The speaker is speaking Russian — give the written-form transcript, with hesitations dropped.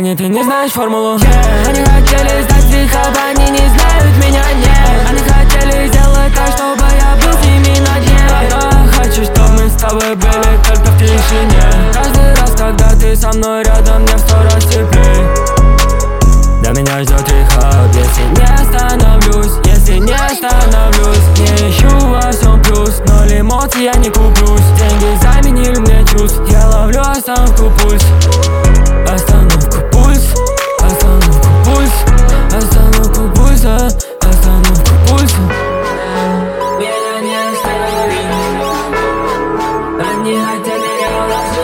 времени ты не знаешь формулу. Они хотели стать стихом, они не знают меня, нет. Они хотели сделать так, чтобы я был с ними на дне. Я хочу, чтобы мы с тобой были только в тишине. Каждый раз, когда ты со мной рядом, мне в 100 раз теплей. Да меня ждет рехаб, если не остановлюсь, если не остановлюсь. Не ищу во всем плюс, ноль эмоций я не куплюсь. Деньги заменили мне чувств, я ловлю остановку пульс. Остановку пульс, остановку пульс, остановку пульса, остановку пульса. Меня не остановить, они хотели меня уложить.